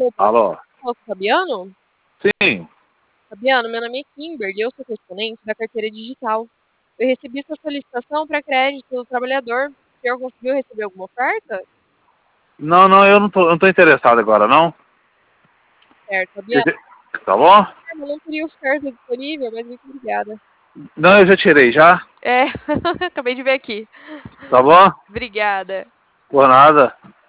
Alô? Alô, Fabiano? Sim. Fabiano, meu nome é Kimberly, eu sou correspondente da carteira digital. Eu recebi sua solicitação para crédito do trabalhador. O senhor conseguiu receber alguma oferta? Não, não, eu não tô interessado agora, não. Certo, Fabiano. Tá bom? Eu não teria oferta disponível, mas muito obrigada. Não, eu já tirei, já. É, acabei de ver aqui. Tá bom? Obrigada. Por nada.